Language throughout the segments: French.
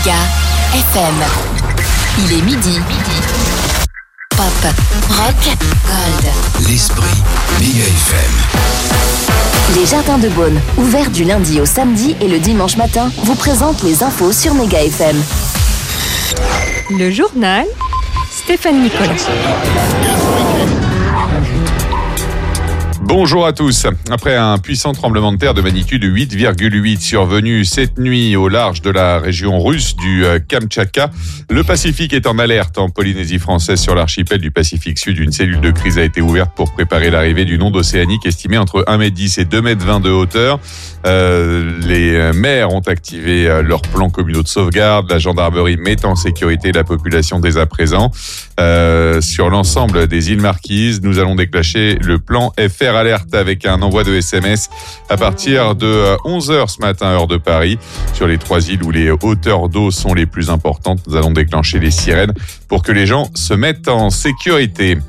Méga FM. Il est midi. Pop, rock, gold. L'esprit Méga FM. Les Jardins de Beaune, ouverts du lundi au samedi et le dimanche matin, vous présentent les infos sur Méga FM. Le journal, Stéphane Nicolas. Bonjour à tous. Après un puissant tremblement de terre de magnitude 8,8 survenu cette nuit au large de la région russe du Kamtchatka, le Pacifique est en alerte en Polynésie française sur l'archipel du Pacifique Sud. Une cellule de crise a été ouverte pour préparer l'arrivée d'une onde océanique estimée entre 1,10 m et 2,20 m de hauteur. Les maires ont activé leur plan communaux de sauvegarde. La gendarmerie met en sécurité la population dès à présent. Sur l'ensemble des îles Marquises, nous allons déclencher le plan FR Alerte avec un envoi de SMS à partir de 11h ce matin, heure de Paris. Sur les 3 îles où les hauteurs d'eau sont les plus importantes, nous allons déclencher les sirènes pour que les gens se mettent en sécurité.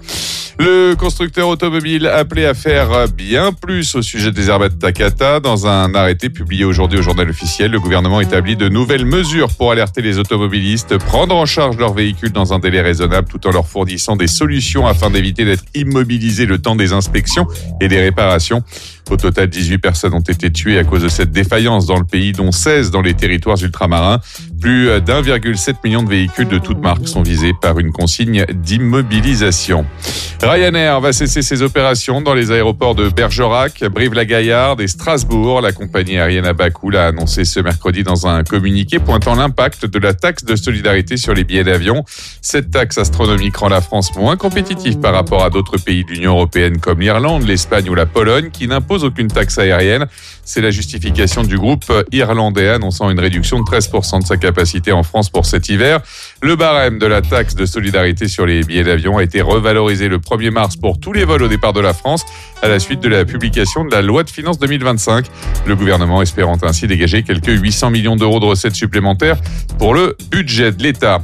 Le constructeur automobile appelé à faire bien plus au sujet des airbags Takata. Dans un arrêté publié aujourd'hui au journal officiel, le gouvernement établit de nouvelles mesures pour alerter les automobilistes, prendre en charge leurs véhicules dans un délai raisonnable tout en leur fournissant des solutions afin d'éviter d'être immobilisés le temps des inspections et des réparations. Au total, 18 personnes ont été tuées à cause de cette défaillance dans le pays, dont 16 dans les territoires ultramarins. Plus d'1,7 million de véhicules de toutes marques sont visés par une consigne d'immobilisation. Ryanair va cesser ses opérations dans les aéroports de Bergerac, Brive-la-Gaillarde et Strasbourg. La compagnie aérienne à Bakou l'a annoncé ce mercredi dans un communiqué pointant l'impact de la taxe de solidarité sur les billets d'avion. Cette taxe astronomique rend la France moins compétitive par rapport à d'autres pays de l'Union européenne comme l'Irlande, l'Espagne ou la Pologne qui n'imposent aucune taxe aérienne. C'est la justification du groupe irlandais annonçant une réduction de 13% de sa capacité en France pour cet hiver. Le barème de la taxe de solidarité sur les billets d'avion a été revalorisé le 1er mars pour tous les vols au départ de la France à la suite de la publication de la loi de finances 2025. Le gouvernement espérant ainsi dégager quelques 800 millions d'euros de recettes supplémentaires pour le budget de l'État.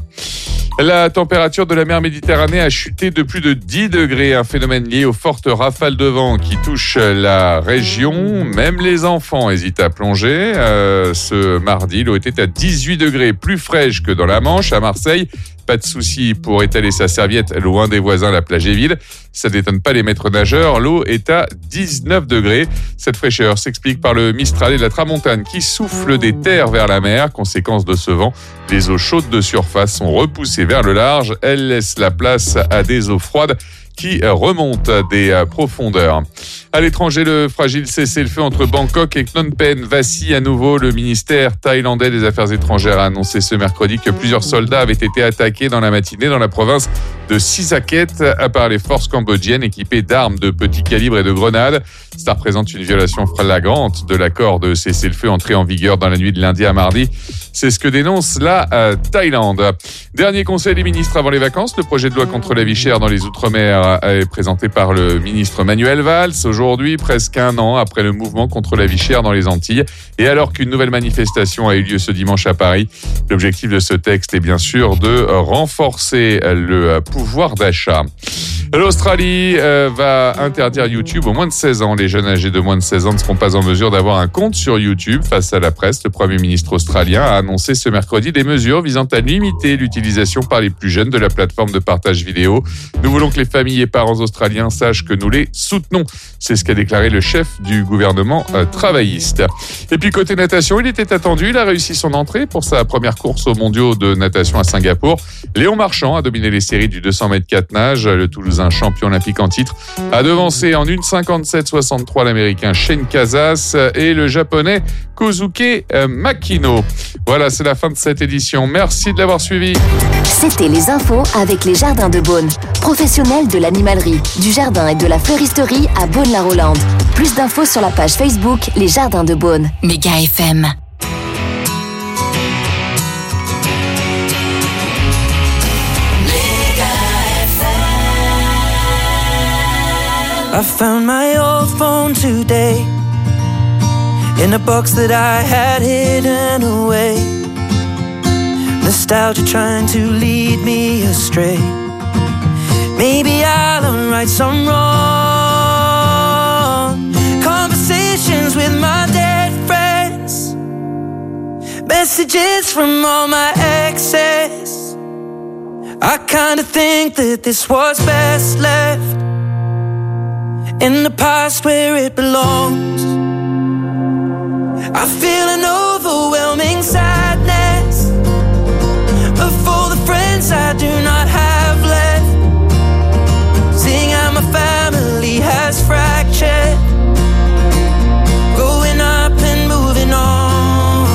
La température de la mer Méditerranée a chuté de plus de 10 degrés, un phénomène lié aux fortes rafales de vent qui touchent la région. Même les enfants hésitent à plonger. Ce mardi, l'eau était à 18 degrés, plus fraîche que dans la Manche. À Marseille, pas de souci pour étaler sa serviette loin des voisins, la plage est vide. Ça n'étonne pas les maîtres nageurs, l'eau est à 19 degrés. Cette fraîcheur s'explique par le Mistral et la Tramontane qui soufflent des terres vers la mer. Conséquence de ce vent, les eaux chaudes de surface sont repoussées vers le large. Elles laissent la place à des eaux froides qui remonte à des profondeurs. À l'étranger, le fragile cessez-le-feu entre Bangkok et Phnom Penh vacille à nouveau. Le ministère thaïlandais des Affaires étrangères a annoncé ce mercredi que plusieurs soldats avaient été attaqués dans la matinée dans la province de Sisaket par les forces cambodgiennes équipées d'armes de petit calibre et de grenades. Ça représente une violation flagrante de l'accord de cessez-le-feu entré en vigueur dans la nuit de lundi à mardi. C'est ce que dénonce la Thaïlande. Dernier conseil des ministres avant les vacances. Le projet de loi contre la vie chère dans les Outre-mer est présenté par le ministre Manuel Valls. Aujourd'hui, presque un an après le mouvement contre la vie chère dans les Antilles. Et alors qu'une nouvelle manifestation a eu lieu ce dimanche à Paris, l'objectif de ce texte est bien sûr de renforcer le pouvoir d'achat. L'Australie va interdire YouTube aux moins de 16 ans. Les jeunes âgés de moins de 16 ans ne seront pas en mesure d'avoir un compte sur YouTube. Face à la presse, le Premier ministre australien a annoncé ce mercredi des mesures visant à limiter l'utilisation par les plus jeunes de la plateforme de partage vidéo. Nous voulons que les familles et parents australiens sachent que nous les soutenons. C'est ce qu'a déclaré le chef du gouvernement travailliste. Et puis côté natation, il était attendu. Il a réussi son entrée pour sa première course aux mondiaux de natation à Singapour. Léon Marchand a dominé les séries du 200 mètres 4 nages. Le Toulousain champion olympique en titre a devancé en 1,57,63 l'américain Shane Casas et le japonais Kozuke Makino. Voilà, c'est la fin de cette édition. Merci de l'avoir suivi. C'était les infos avec les Jardins de Beaune. Professionnels de l'animalerie, du jardin et de la fleuristerie à Beaune-la-Rolande. Plus d'infos sur la page Facebook Les Jardins de Beaune. Méga FM. I found my old phone today in a box that I had hidden away. Nostalgia trying to lead me astray. Maybe I'll unwrite some wrong conversations with my dead friends. Messages from all my exes. I kinda think that this was best left in the past where it belongs. I feel an overwhelming sadness of all the friends I do not have left. Seeing how my family has fractured, growing up and moving on.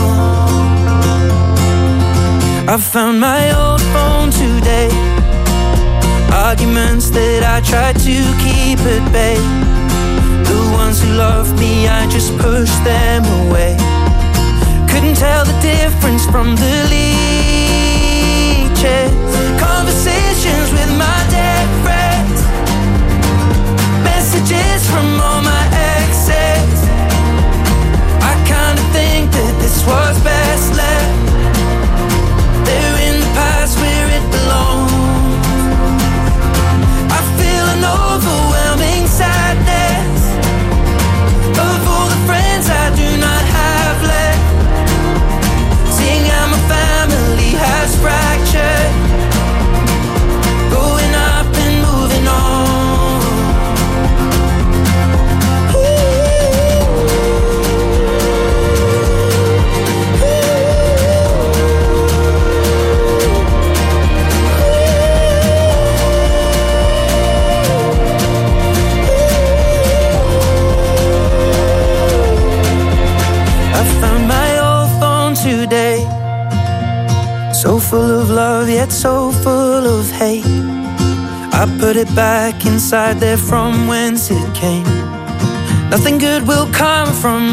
I found my old phone today. Arguments that I tried to keep at bay. The ones who loved me, I just pushed them away. Couldn't tell the difference from the leeches. Conversations with my dead friends. Messages from all my exes. I kinda think that this was best left. They're in the past where it belongs. I feel an overwhelming sadness of all the friends I do not have left. Seeing how my family has fractured, growing up and moving on. I found my old phone today, so full of love yet so full of hate. I put it back inside there from whence it came. Nothing good will come from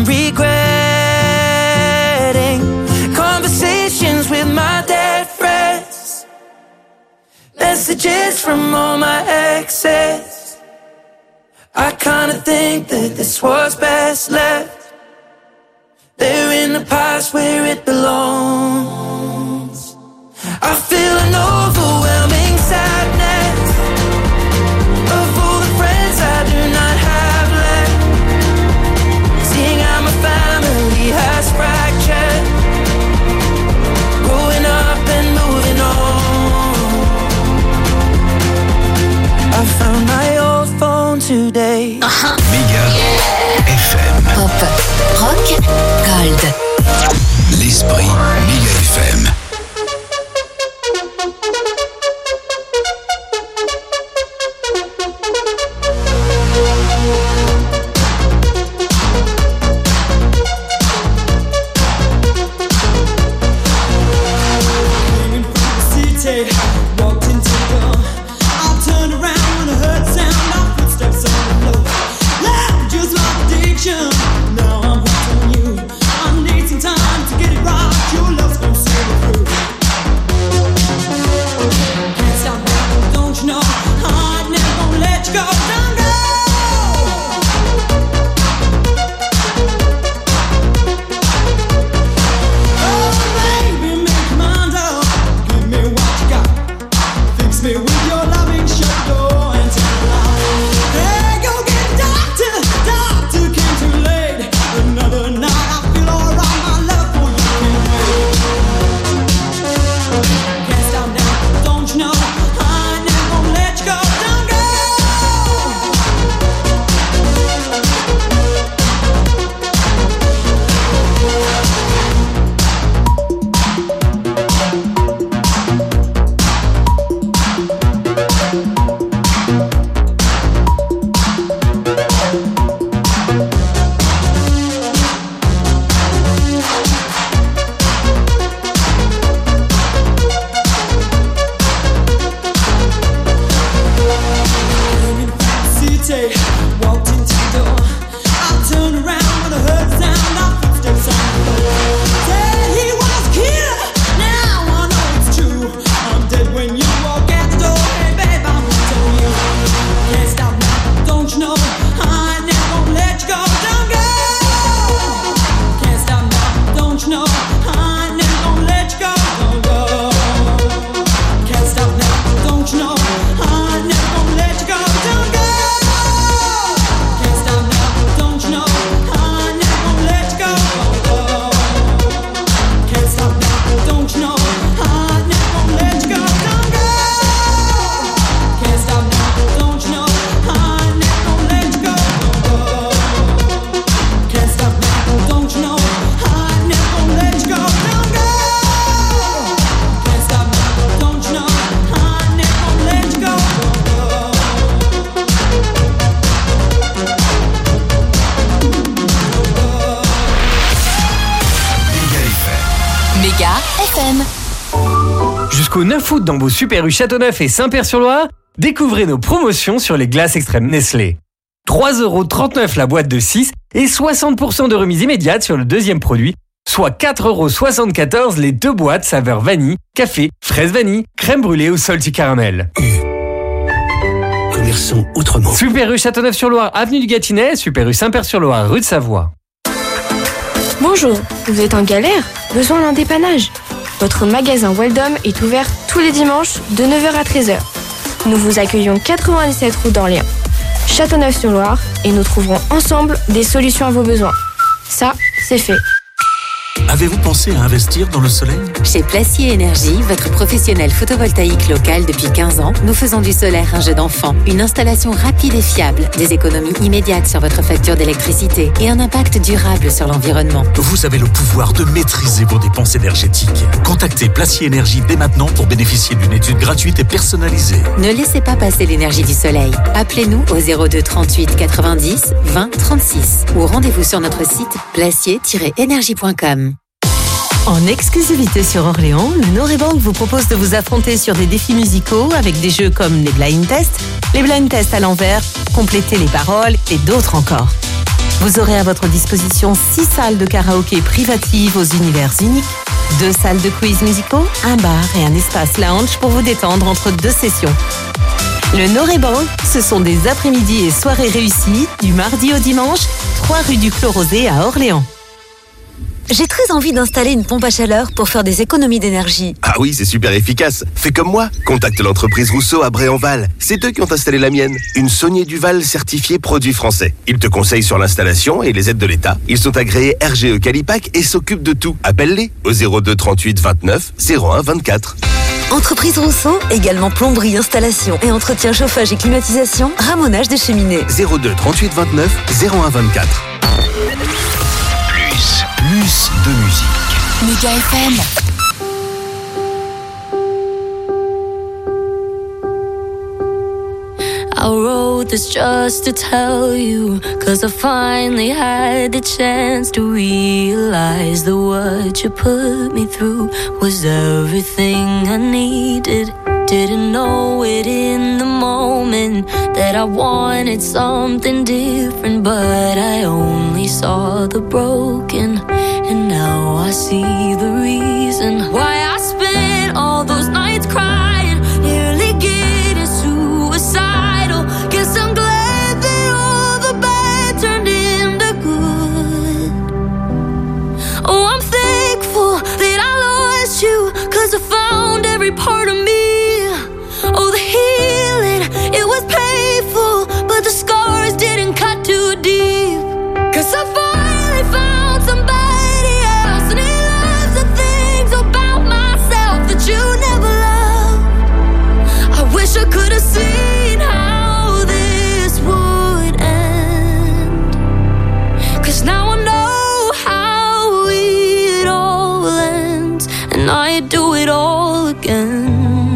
regretting conversations with my dead friends. Messages from all my exes. I kinda think that this was best left. They're in the past where it belongs. I feel an overwhelming sadness of all the friends I do not have left. Seeing how my family has fractured, growing up and moving on. I found my old phone today. Méga FM. Pop, rock, gold. L'esprit Méga FM. Méga FM. Jusqu'au 9 août dans vos Super U Châteauneuf et Saint-Père-sur-Loire, découvrez nos promotions sur les glaces extrêmes Nestlé. 3,39€ la boîte de 6 et 60% de remise immédiate sur le deuxième produit, soit 4,74€ les 2 boîtes saveur vanille, café, fraise vanille, crème brûlée ou salty caramel. Commerçons autrement. Super U Châteauneuf-sur-Loire, avenue du Gâtinais, Super U Saint-Père-sur-Loire, rue de Savoie. Bonjour, vous êtes en galère? Besoin d'un dépannage? Votre magasin Weldom est ouvert tous les dimanches de 9h à 13h. Nous vous accueillons 97 rue d'Orléans, Châteauneuf-sur-Loire, et nous trouverons ensemble des solutions à vos besoins. Ça, c'est fait. Avez-vous pensé à investir dans le soleil? Chez Placier Énergie, votre professionnel photovoltaïque local depuis 15 ans, nous faisons du solaire un jeu d'enfant. Une installation rapide et fiable, des économies immédiates sur votre facture d'électricité et un impact durable sur l'environnement. Vous avez le pouvoir de maîtriser vos dépenses énergétiques. Contactez Placier Énergie dès maintenant pour bénéficier d'une étude gratuite et personnalisée. Ne laissez pas passer l'énergie du soleil. Appelez-nous au 02 38 90 20 36 ou rendez-vous sur notre site placier-énergie.com. En exclusivité sur Orléans, le Norebank vous propose de vous affronter sur des défis musicaux avec des jeux comme les blind tests, les blind tests à l'envers, compléter les paroles et d'autres encore. Vous aurez à votre disposition 6 salles de karaoké privatives aux univers uniques, 2 salles de quiz musicaux, un bar et un espace lounge pour vous détendre entre 2 sessions. Le Norebank, ce sont des après-midi et soirées réussies du mardi au dimanche, 3 rue du Clos Rosé à Orléans. J'ai très envie d'installer une pompe à chaleur pour faire des économies d'énergie. Ah oui, c'est super efficace. Fais comme moi. Contacte l'entreprise Rousseau à Bray-en-Val. C'est eux qui ont installé la mienne. Une Saunier Duval certifiée produit français. Ils te conseillent sur l'installation et les aides de l'État. Ils sont agréés RGE Calipac et s'occupent de tout. Appelle-les au 02 38 29 01 24. Entreprise Rousseau, également plomberie, installation et entretien chauffage et climatisation, ramonage des cheminées. 02 38 29 01 24. Plus de musique. Méga FM. I wrote this just to tell you, 'cause I finally had the chance to realize that what you put me through was everything I needed. Didn't know it in the moment that I wanted something different, but I only saw the broken, and now I see the reason why I spent all those nights crying, nearly getting suicidal. Guess I'm glad that all the bad turned into good. Oh, I'm thankful that I lost you, 'cause I found every part of me. Oh, the healing, it was painful, but the scars didn't cut too deep. 'Cause I finally found somebody else, and he loves the things about myself that you never loved. I wish I could have seen how this would end, 'cause now I know how it all ends, and I'd do it all again.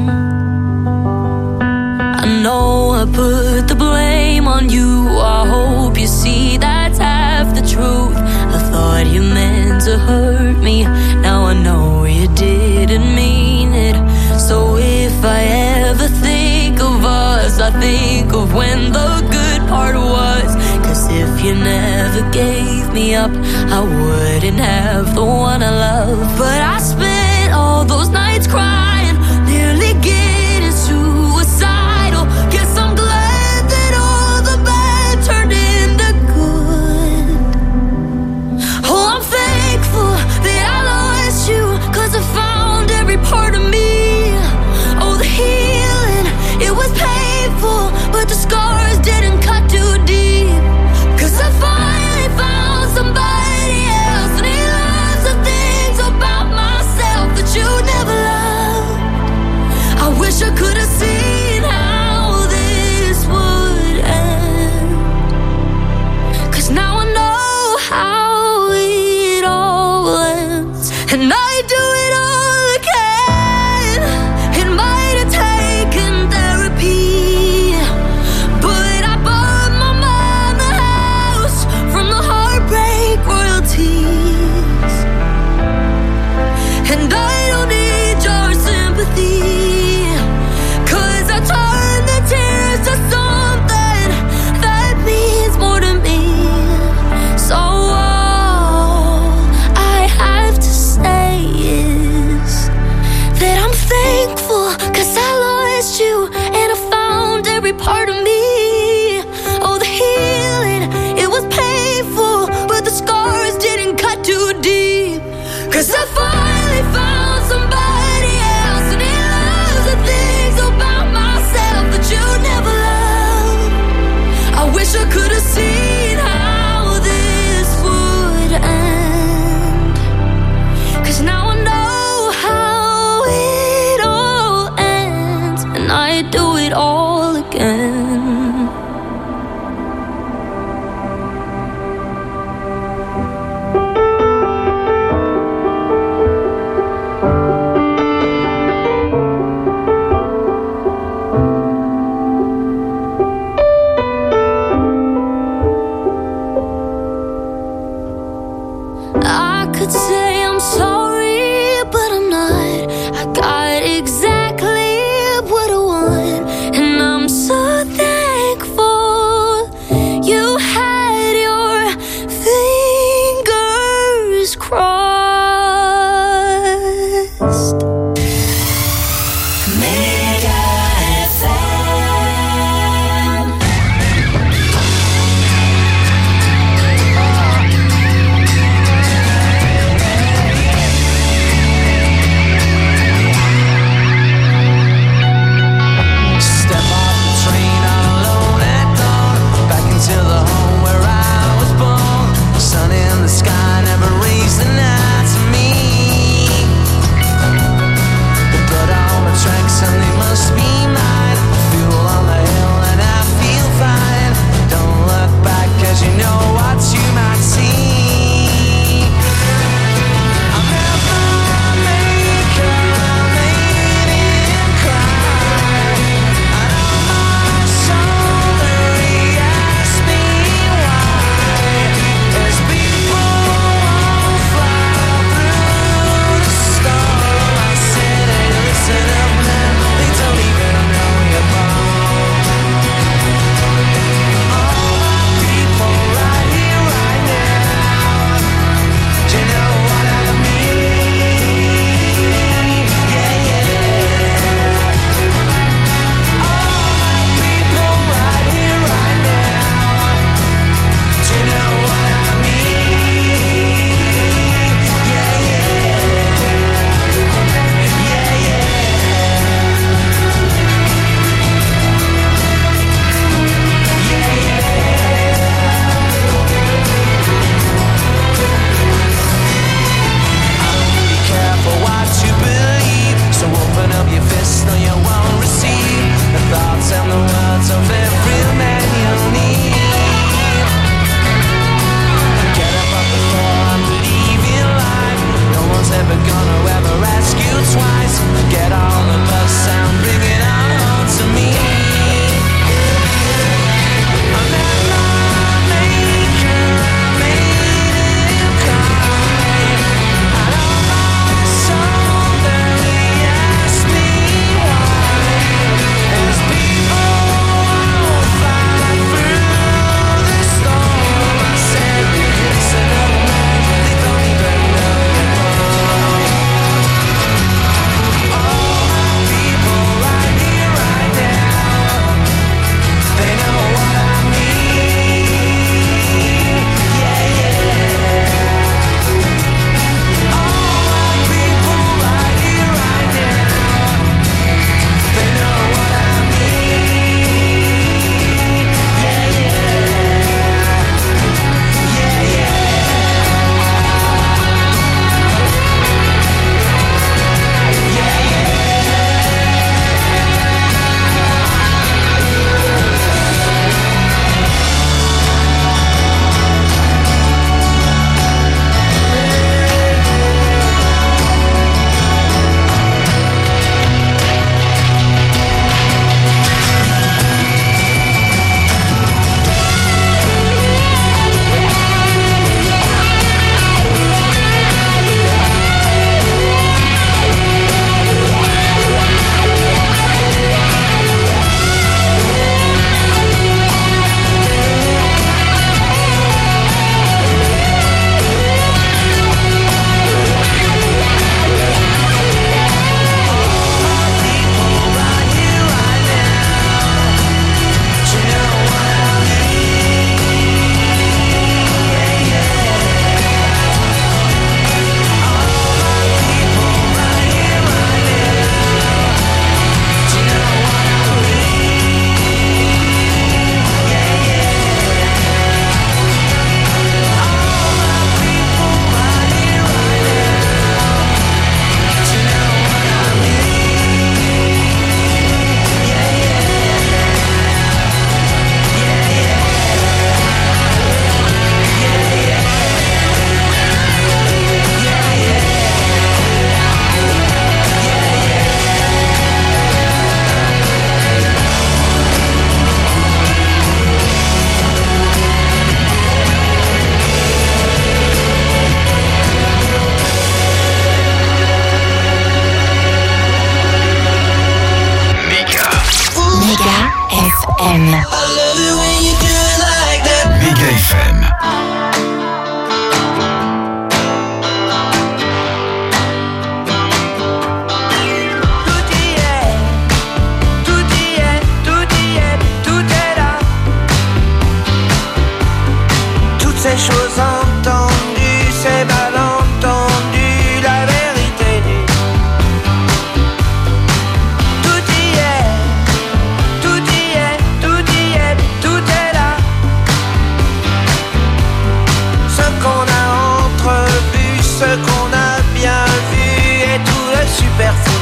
No, I put the blame on you. I hope you see that's half the truth. I thought you meant to hurt me. Now I know you didn't mean it. So if I ever think of us, I think of when the good part was. 'Cause if you never gave me up, I wouldn't have the one I love. But I spent all those nights crying, nearly getting suicidal. Guess I'm glad that all the bad turned into good. Oh, I'm thankful that I lost you, 'cause I found every part of me. Oh, the healing, it was painful, but the scars didn't cut too deep. 'Cause I finally found somebody else, and he loves the FM. Méga FM. Ces choses entendues, ces malentendus, la vérité nue. Tout y est, tout y est, tout y est, tout est là. Ce qu'on a entrevu, ce qu'on a bien vu et tout le superflu.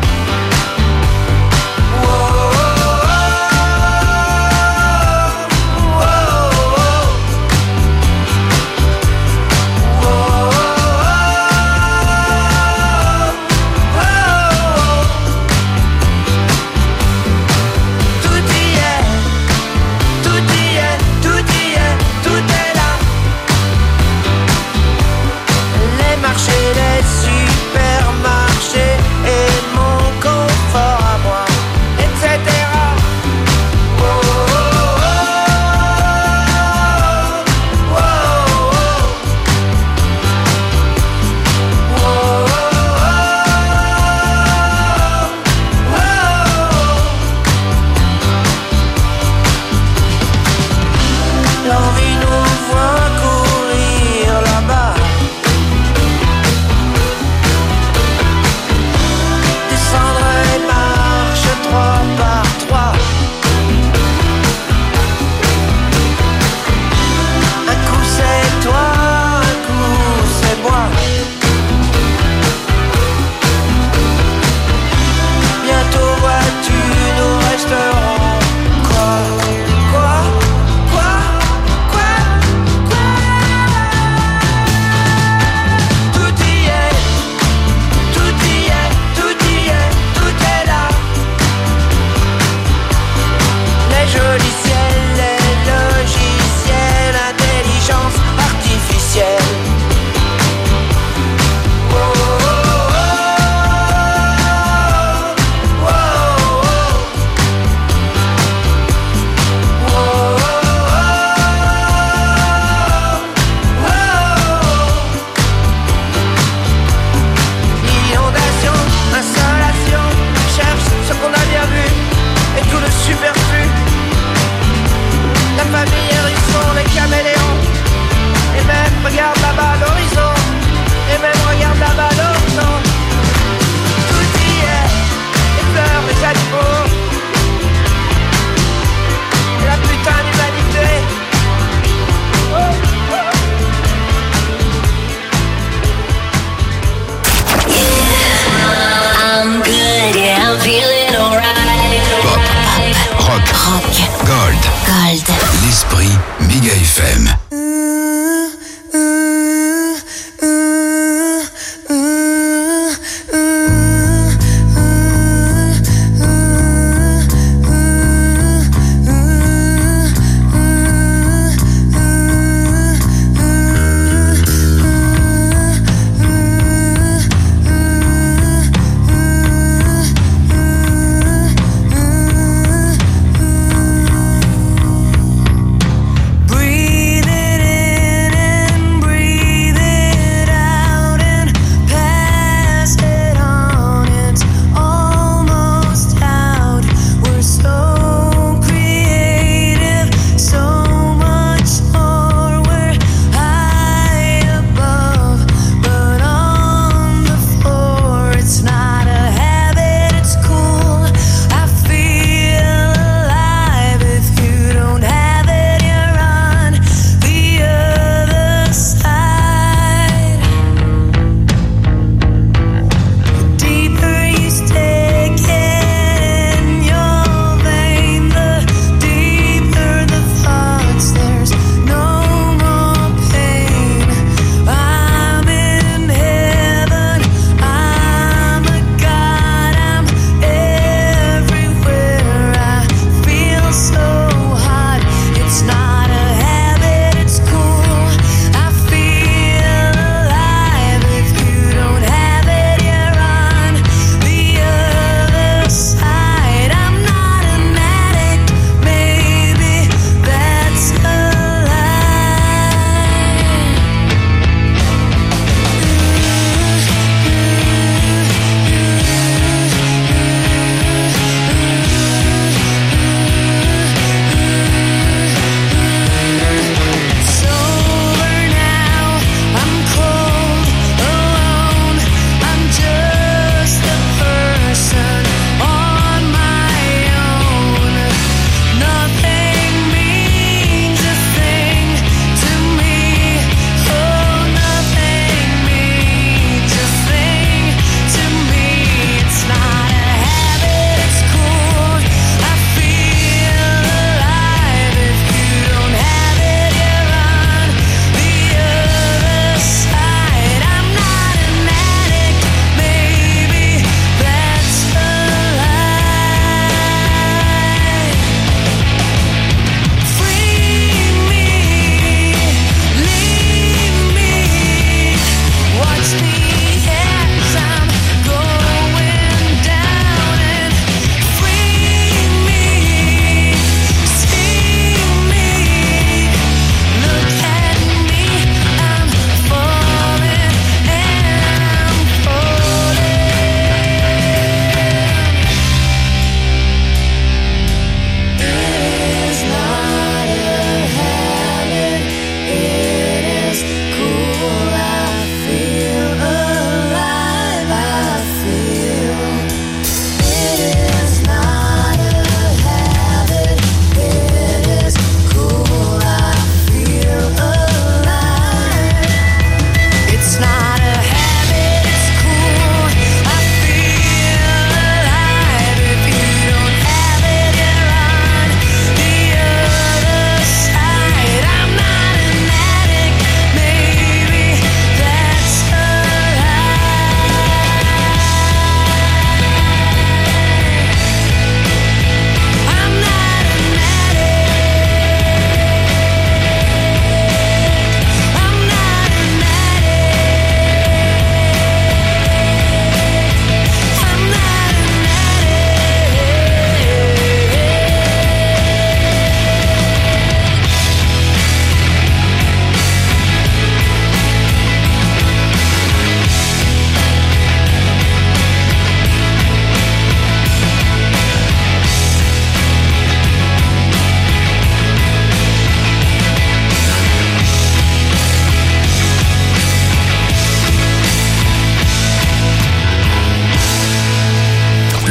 L'esprit Méga FM. Breathing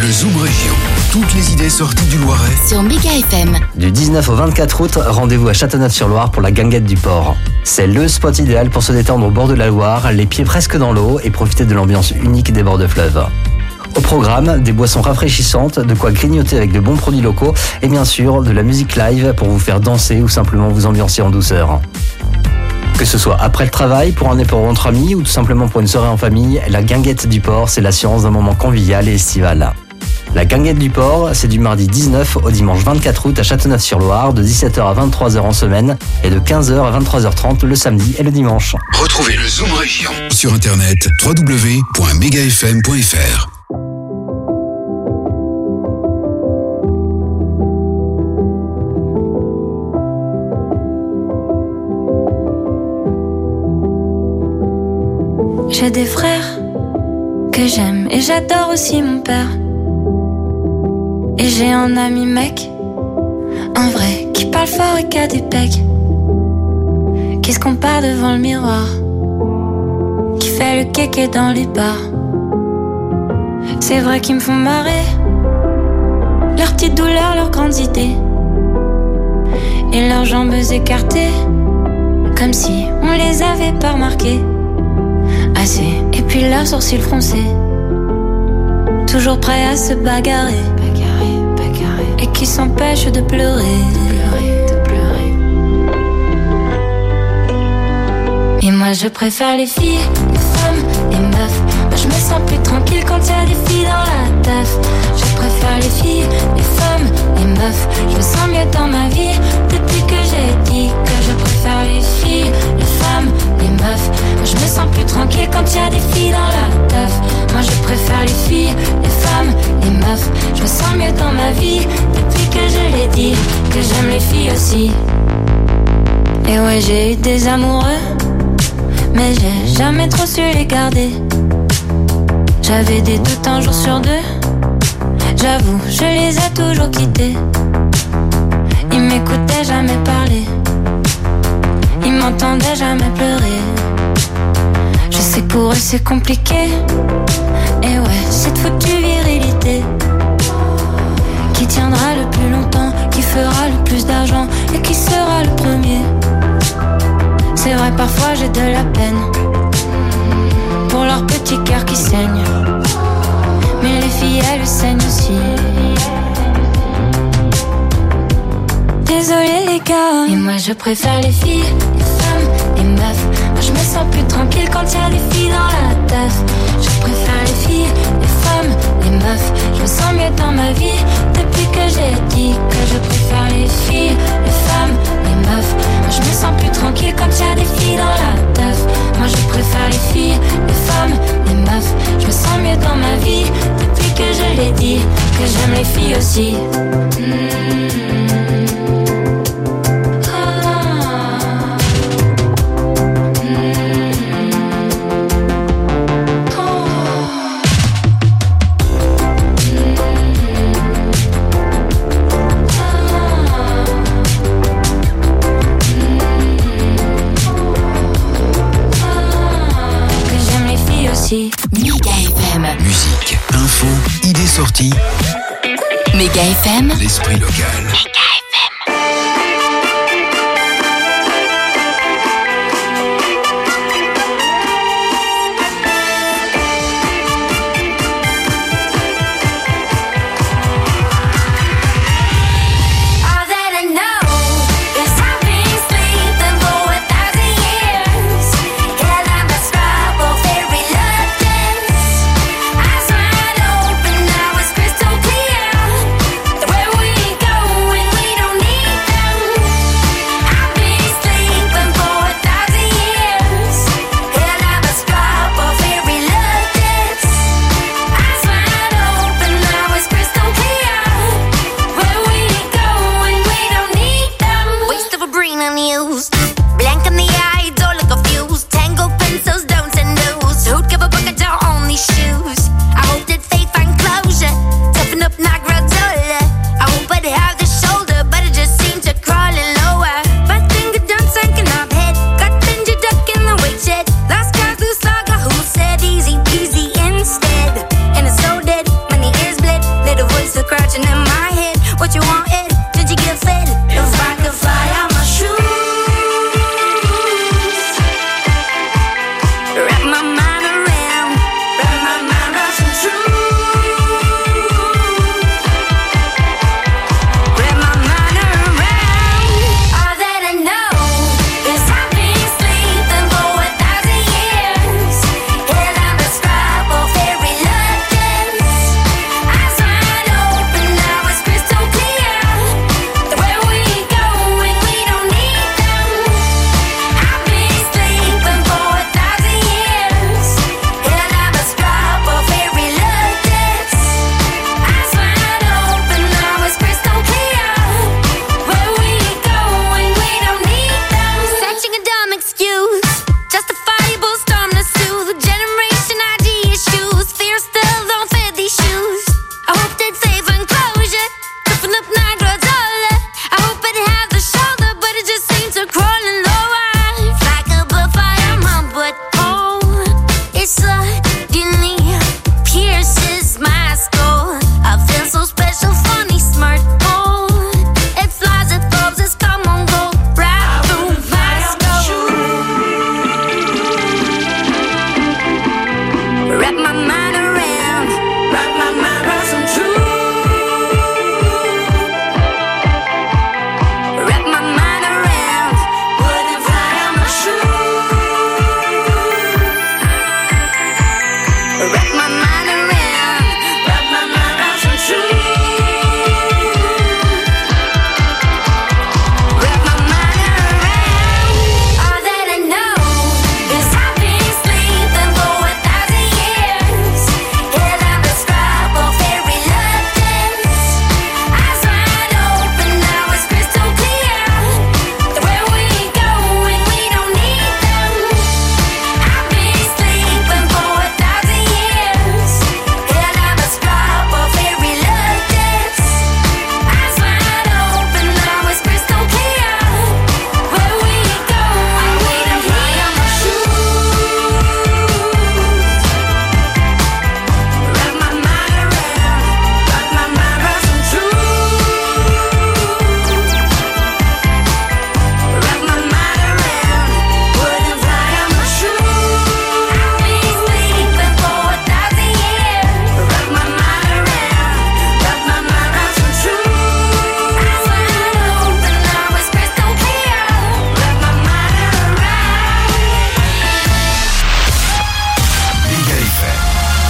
Le Zoom Région. Toutes les idées sorties du Loiret sur Méga FM. Du 19 au 24 août, rendez-vous à Châteauneuf-sur-Loire pour la guinguette du port. C'est le spot idéal pour se détendre au bord de la Loire, les pieds presque dans l'eau et profiter de l'ambiance unique des bords de fleuve. Au programme, des boissons rafraîchissantes, de quoi grignoter avec de bons produits locaux et bien sûr de la musique live pour vous faire danser ou simplement vous ambiancer en douceur. Que ce soit après le travail, pour un départ entre amis ou tout simplement pour une soirée en famille, la guinguette du port, c'est l'assurance d'un moment convivial et estival. La guinguette du port, c'est du mardi 19 au dimanche 24 août à Châteauneuf-sur-Loire, de 17h à 23h en semaine et de 15h à 23h30 le samedi et le dimanche. Retrouvez le Zoom Région sur internet www.megafm.fr. J'ai des frères que j'aime et j'adore aussi mon père. Et j'ai un ami mec, un vrai, qui parle fort et qui a des pecs, qui se compare devant le miroir, qui fait le kéké dans les bars. C'est vrai qu'ils me font marrer, leurs petites douleurs, leurs grandes idées, et leurs jambes écartées, comme si on les avait pas remarquées. Assez, et puis leurs sourcils froncés, toujours prêts à se bagarrer, et qui s'empêchent de pleurer. Et moi je préfère les filles, les femmes, les meufs. Moi je me sens plus tranquille quand y a des filles dans la teuf. Je préfère les filles, les femmes, les meufs. Je me sens mieux dans ma vie depuis que j'ai dit que je préfère les filles, les femmes, les meufs. Moi je me sens plus tranquille quand y a des filles dans la teuf. Moi je préfère les filles, les femmes, les meufs. Je me sens mieux dans ma vie depuis que je l'ai dit, que j'aime les filles aussi. Et ouais, j'ai eu des amoureux, mais j'ai jamais trop su les garder. J'avais des doutes un jour sur deux, j'avoue, je les ai toujours quittés. Ils m'écoutaient jamais parler, ils m'entendaient jamais pleurer. Je sais que pour eux c'est compliqué, et ouais, cette foutue virilité qui tiendra le plus longtemps, qui fera le plus d'argent et qui sera le premier. C'est vrai, parfois j'ai de la peine pour leur petit cœur qui saigne, mais les filles elles saignent aussi. Désolé les gars, et moi je préfère les filles, les femmes, les meufs. Moi je me sens plus tranquille quand y a des filles dans la teuf. Je préfère les filles, les femmes, les meufs. Je me sens mieux dans ma vie depuis que j'ai dit que je préfère les filles, les femmes, les meufs. Moi je me sens plus tranquille quand y a des filles dans la teuf. Moi je préfère les filles, les femmes, les meufs. Je me sens mieux dans ma vie depuis que je l'ai dit, que j'aime les filles aussi. Méga FM. Musique, info, idées sorties. Méga FM. L'esprit local. Where we go when we don't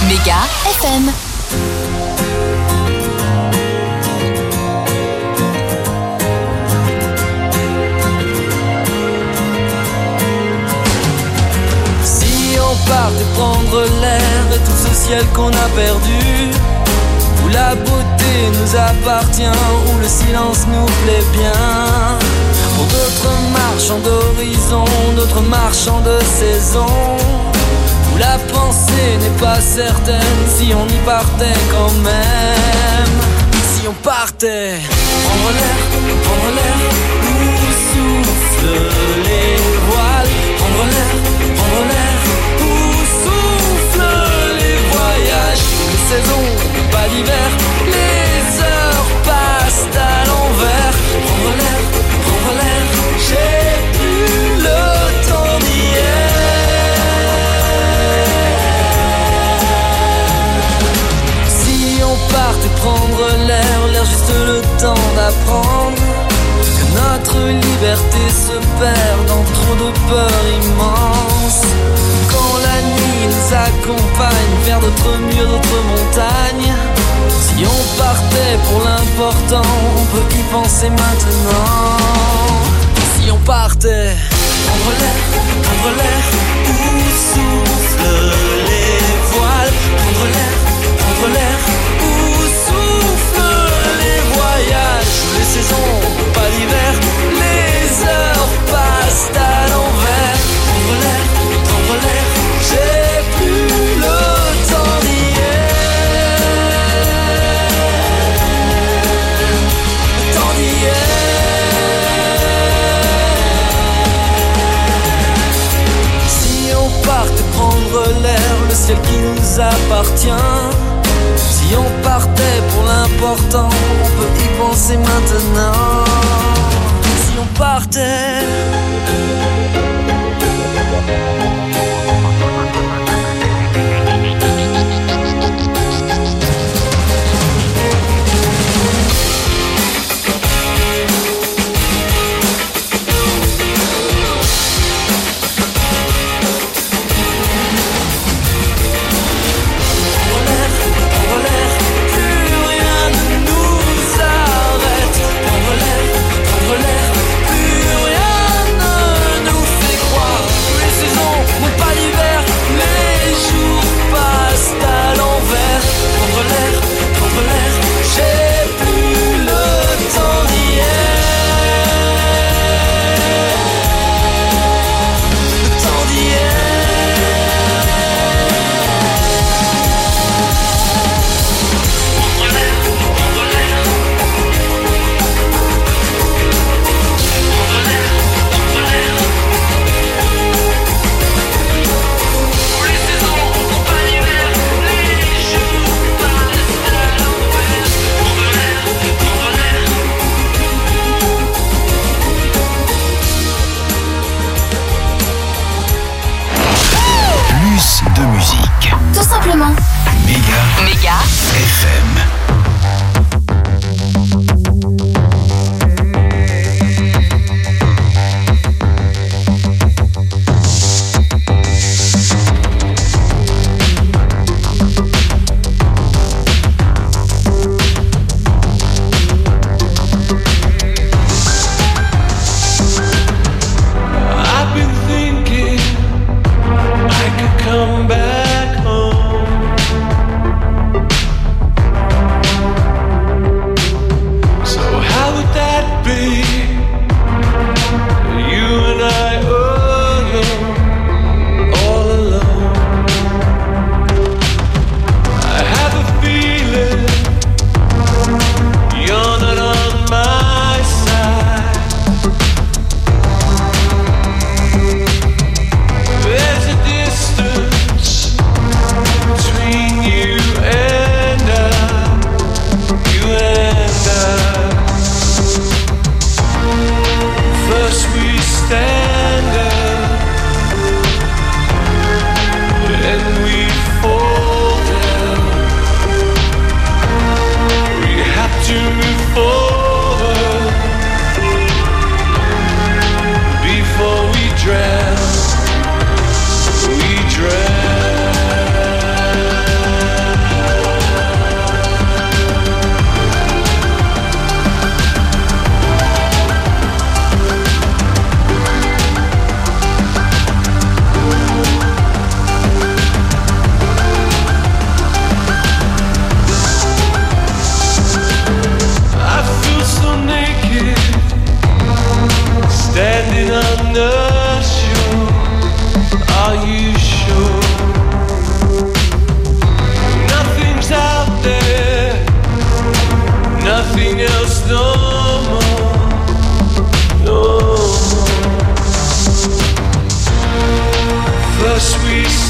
Méga FM. Si on partait prendre l'air et tout ce ciel qu'on a perdu, où la beauté nous appartient, où le silence nous plaît bien. Pour d'autres marchands d'horizon, d'autres marchands de saison, où la pensée n'est pas certaine, si on y partait quand même. Si on partait, prendre l'air, où soufflent les voiles. Prendre l'air, où soufflent les voyages. Les saisons, pas d'hiver, les heures passent à l'envers. Prendre l'air, j'ai plus le temps d'hier. Si on partait prendre l'air juste le temps d'apprendre que notre liberté se perd dans trop de peurs immenses. Quand la nuit nous accompagne vers d'autres murs, d'autres montagnes. Si on partait pour l'important, on peut y penser maintenant. Si on partait, prendre l'air, où soufflent les voiles. Prendre l'air, où soufflent les voyages. Les saisons, pas d'hiver, les heures passent à l'envers. Prendre l'air, j'ai plus le temps d'hier. Le temps d'hier. Si on partait prendre l'air, le ciel qui nous appartient. Si on partait pour l'important, on peut y penser maintenant. Si on partait. Méga FM. Come back home.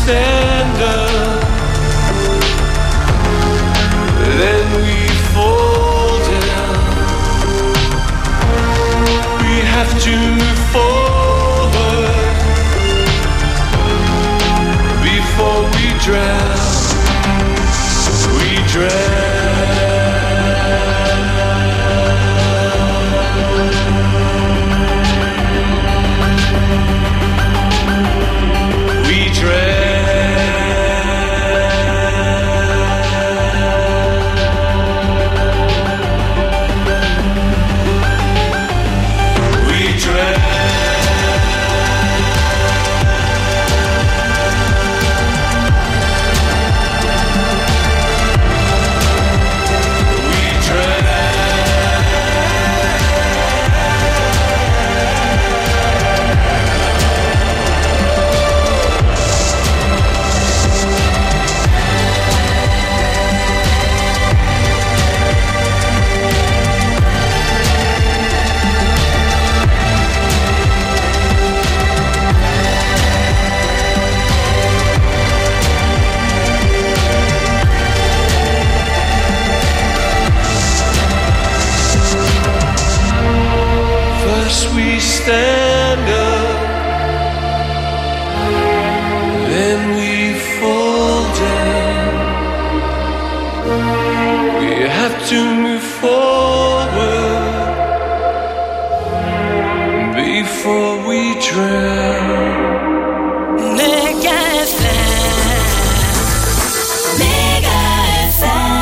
stand up, then we fall down. We have to move forward before we drown. We drown. We stand up, then we fall down. We have to move forward before we drown. Mega FM, Mega FM.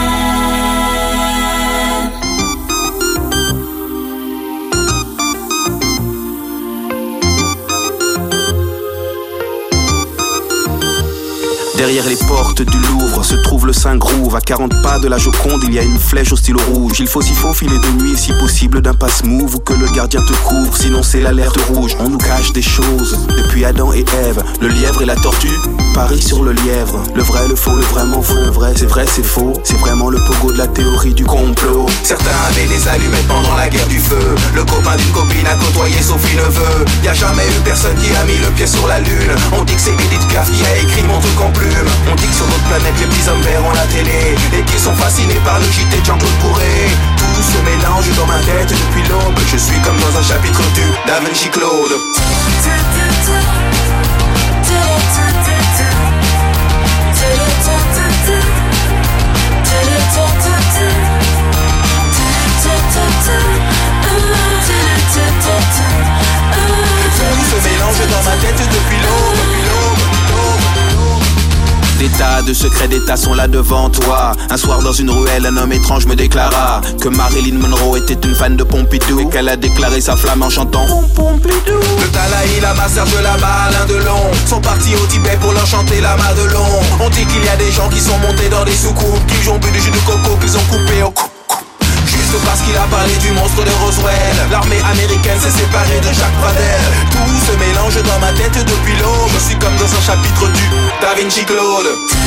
Derrière les portes du Louvre se trouve le Saint-Groove. À 40 pas de la Joconde, il y a une flèche au stylo rouge. Il faut s'y faufiler de nuit, si possible d'un passe-move, ou que le gardien te couvre, sinon c'est l'alerte rouge. On nous cache des choses, depuis Adam et Ève. Le lièvre et la tortue, Paris sur le lièvre. Le vrai, le faux, le vraiment faux, le vrai, c'est faux. C'est vraiment le pogo de la théorie du complot. Certains avaient des allumettes pendant la guerre du feu. Le copain d'une copine a côtoyé Sophie Neveu. Y a jamais eu personne qui a mis le pied sur la lune. On dit que c'est Edith Piaf qui a écrit mon truc en plume. On dit que sur notre planète les petits hommes verts ont la télé et qu'ils sont fascinés par le JT de Jean-Claude Bourré. Tout se mélange dans ma tête depuis l'aube. Je suis comme dans un chapitre du Da Vinci Claude. Tout se mélange dans ma tête depuis l'aube. Des tas de secrets d'État sont là devant toi. Un soir dans une ruelle, un homme étrange me déclara que Marilyn Monroe était une fan de Pompidou et qu'elle a déclaré sa flamme en chantant Pompidou. Le Dalai Lama, Serge Lama, Alain Delon sont partis au Tibet pour leur chanter la Madelon. On dit qu'il y a des gens qui sont montés dans des soucoupes, qui ont bu du jus de coco, qu'ils ont coupé au coup. Juste parce qu'il a parlé du monstre de Roswell. L'armée américaine s'est séparée de Jacques Pradel. Tout se mélange dans ma tête depuis l'aube. Je suis comme dans un chapitre du Da Vinci Claude.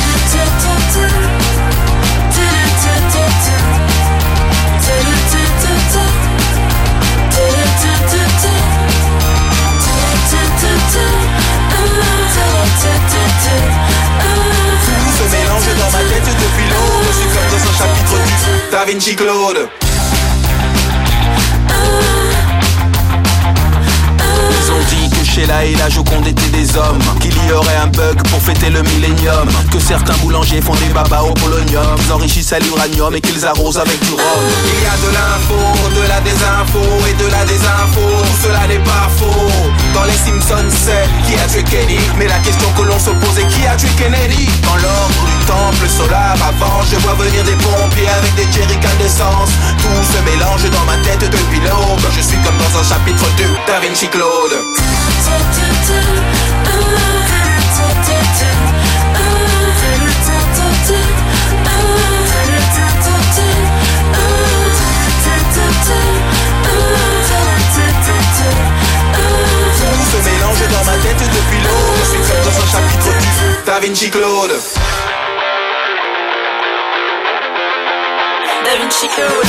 Tout se mélange dans ma tête depuis l'aube. Je suis comme dans un chapitre du Da Vinci Claude. Ils ont dit que Sheila et la Joconde étaient des hommes, qu'il y aurait un bug pour fêter le millénium, que certains boulangers font des babas au polonium, ils enrichissent à l'uranium et qu'ils arrosent avec du rhum. Il y a de l'info, de la désinfo et de la désinfo. Tout cela n'est pas faux. Dans les Simpsons c'est qui a tué Kenny, mais la question que l'on se pose est qui a tué Kennedy. Dans l'ordre du temple solaire avant, je vois venir des pompiers avec des jerrycans d'essence. Tout se mélange dans ma tête depuis l'aube. Je suis comme dans un chapitre du Da Vinci Claude. Tout se mélange dans ma tête depuis l'aube. Je suis comme dans un chapitre du Da Vinci Claude. Da Vinci Claude.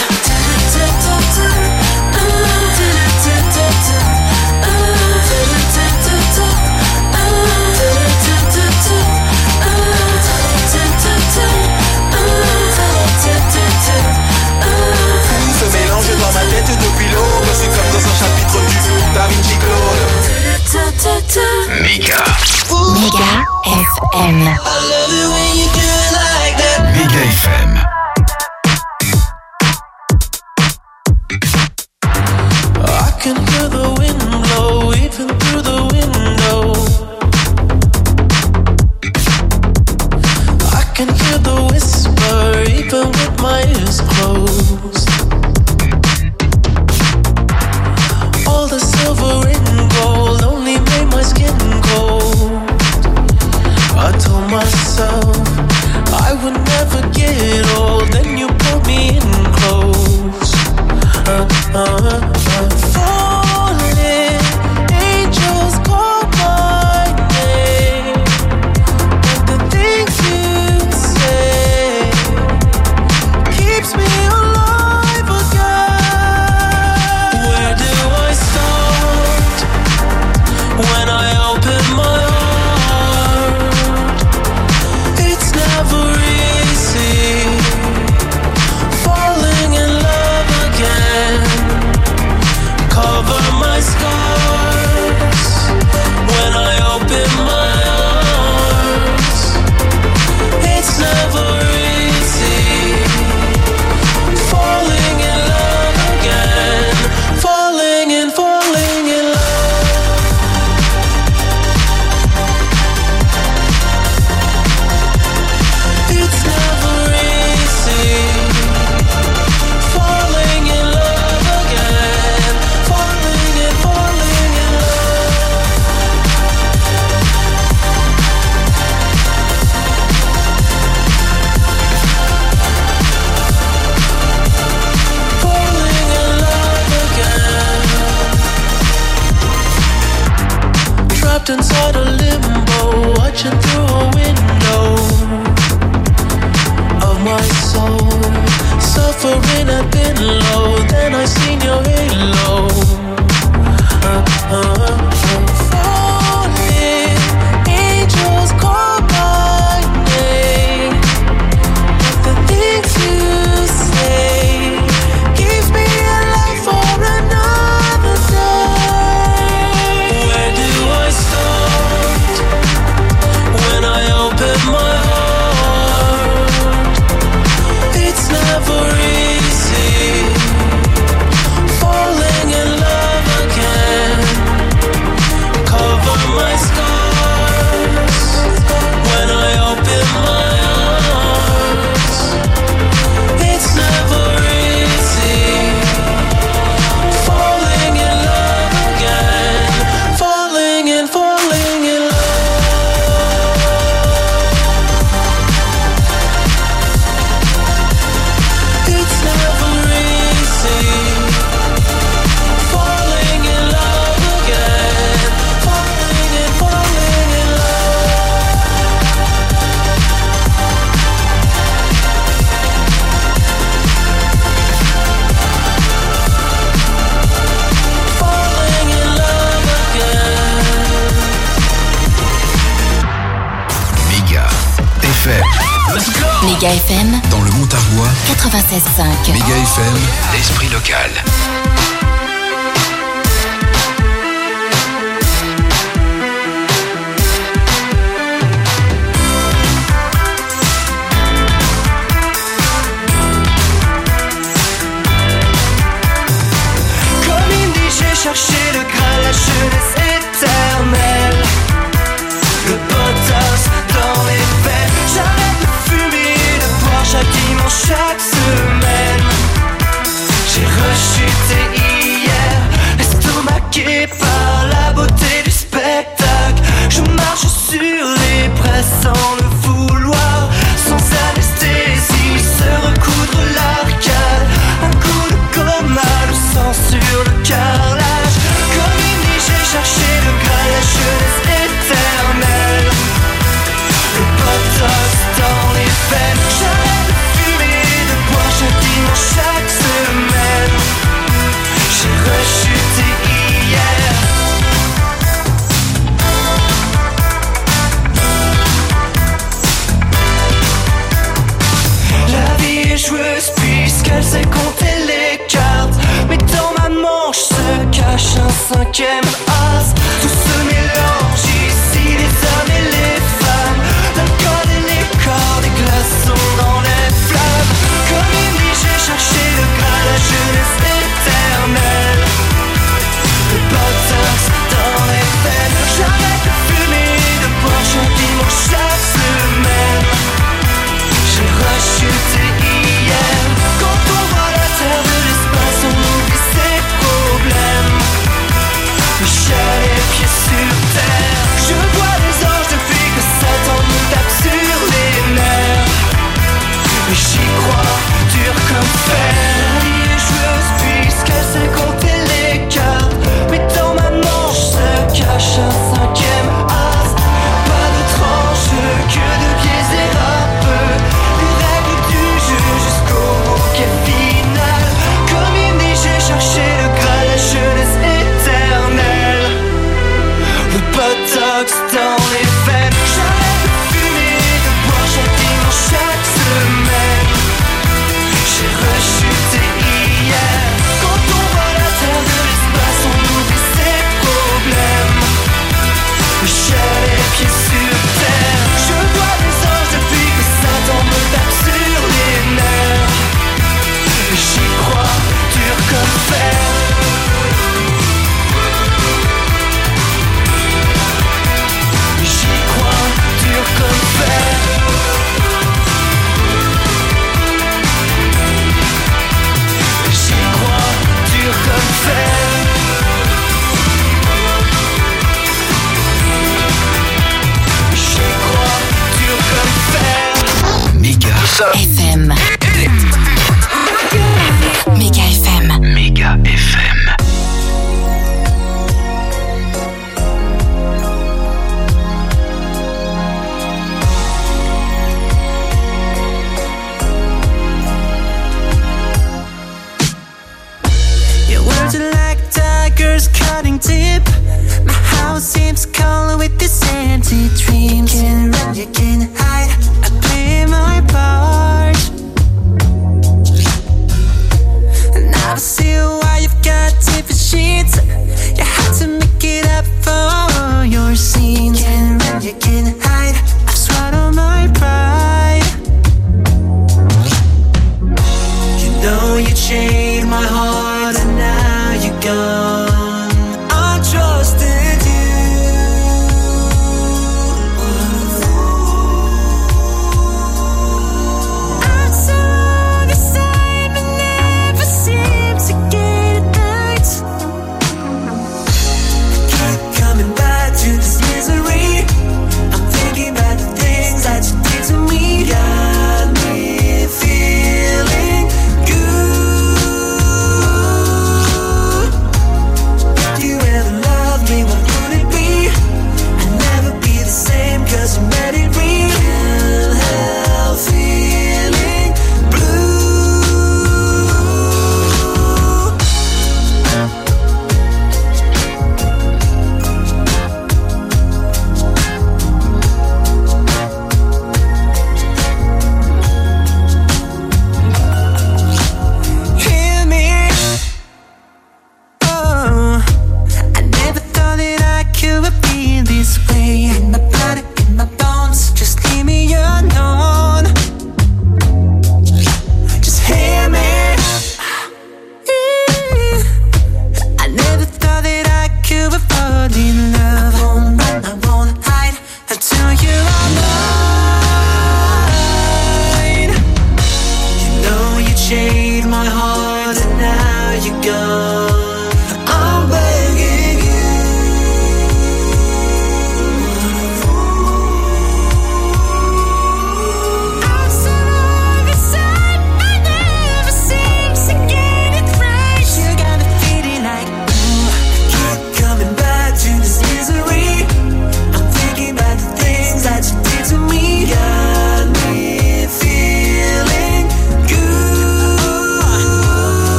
FM. Méga FM. I can hear the wind blow even through the window. I can hear the whisper even with my ears closed. All the silver and gold only made my skin cold. I told myself I would never get old. Then you pulled me in close. Falling angels call my name, and the things you say keeps me alive again. Where do I start when I open my heart? It's never easy falling in love again. Cover my scars when I open my arms. It's never easy falling in love again. Falling in love. It's never easy falling in love again. Falling in love. Falling in love again. Trapped inside a limbo, watching through a window of my soul. Suffering had been low, then I seen your halo. Falling angels call my name, but the things you say keeps me alive for another day. Where do I start when I open my heart? It's never easy falling in love again. Cover my scars when I open my arms. It's never easy falling in love again. Falling in love. It's never easy falling in love again. Falling in love. Falling in love again. Méga FM. Méga FM Dans le Montargois, 96.5. Méga FM, l'esprit local. Comme il dit, j'ai cherché le Graal, la jeunesse éternelle. Le potos dans les veines. J'arrête de fumer et de boire chaque dimanche, chaque semaine. J'ai rechuté hier, estomaqué par la beauté du spectacle. Je marche sur les braises sans le vouloir, sans anesthésie, se recoudre l'arcade. Un coup de coma, le sang sur le carrelage. Comme il dit, j'ai cherché le Graal, la jeunesse éternelle. Le potos dans les veines. J'arrête de fumer et de boire chaque dimanche, chaque semaine. J'ai rechuté hier. La vie est joueuse puisqu'elle sait compter les cartes. Mais dans ma manche se cache un cinquième as. Tout se mélange ici, les hommes et les femmes. you can